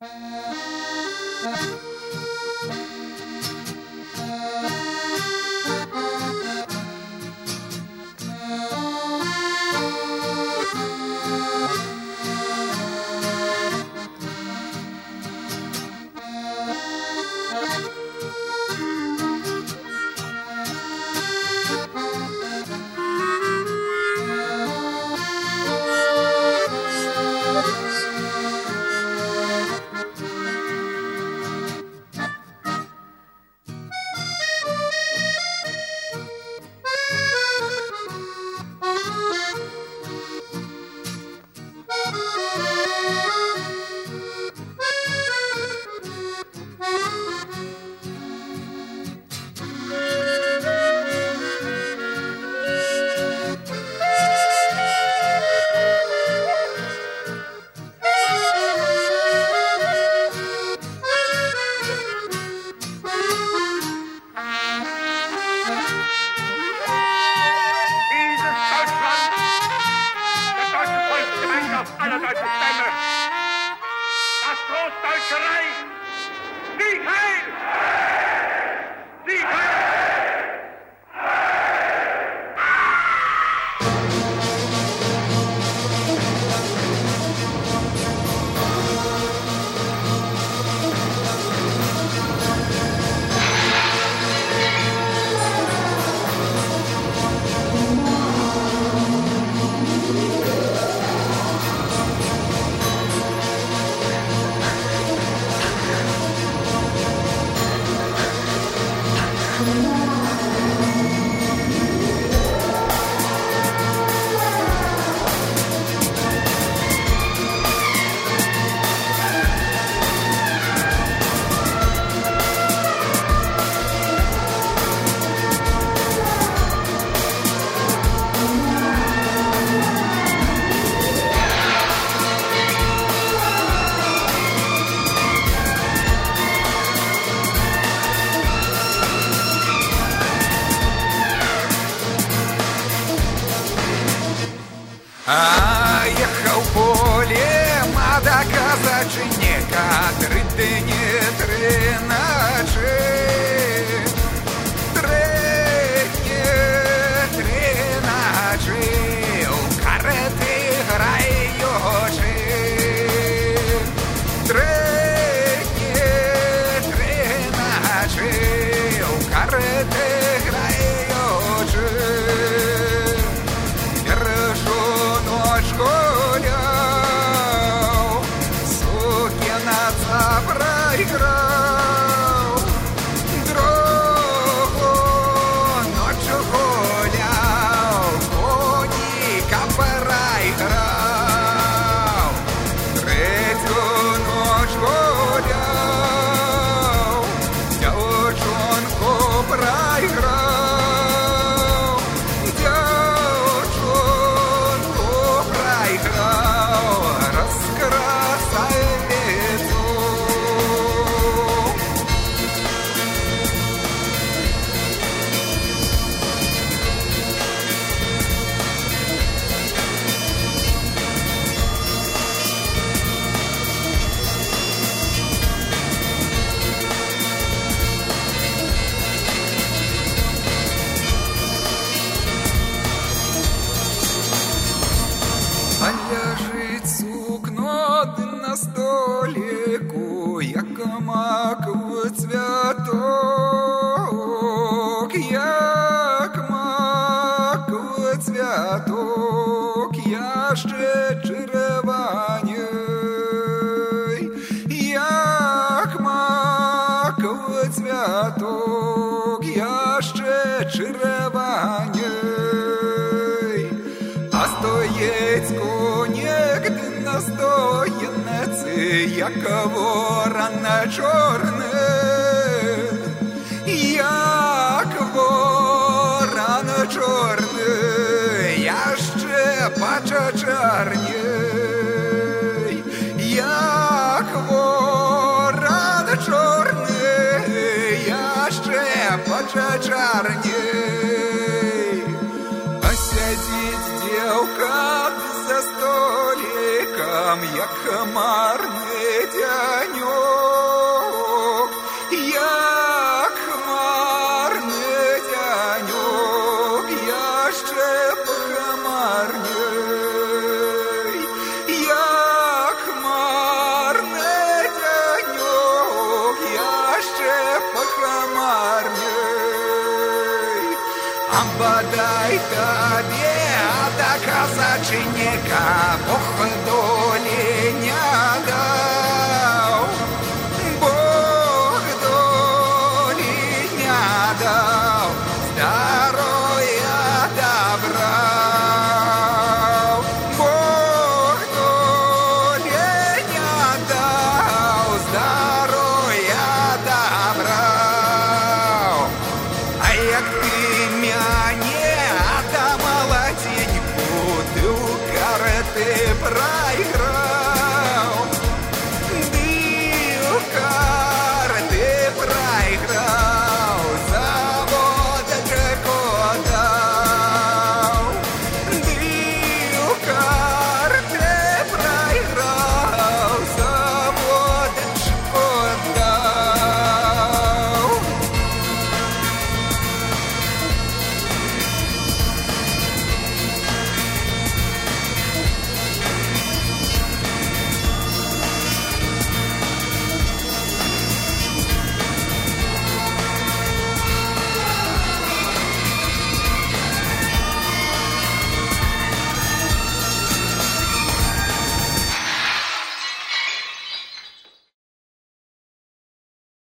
aller deutschen Stämme. Das Großdeutsche Reich. Sieg heil! Sieg heil! Ехал полем, а до казачине, кадры ты не тринаши. Тринаши, у кареты граючи. Тринаши, у кареты граючи. Гулял, сукин отца проиграл, другу ночью гулял, коника проиграл, третью ночь гулял, девчонку проиграл. А лежить сукно на столику, як маковий цвяток, як маковий цвяток, я ще червоний, як маковий цвяток, я ще червоний. А стоїть конєк настоянець, як ворона чорний, як ворона чорний, я ще бача чорний, як ворона чорний, я ще бача чорний. А сядеть девка за столиком, як хмарный день. А бодай тобі, а така зачинника, походу